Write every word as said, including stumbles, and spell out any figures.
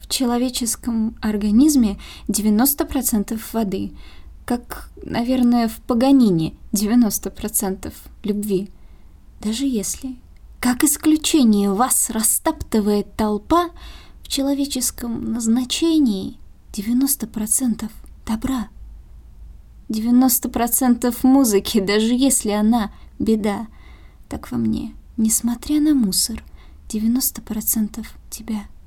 В человеческом организме девяносто процентов воды, как, наверное, в Паганини девяносто процентов любви. Даже если, как исключение, вас растаптывает толпа, в человеческом назначении девяносто процентов добра. девяносто процентов музыки, даже если она беда. Так во мне, несмотря на мусор, девяносто процентов тебя.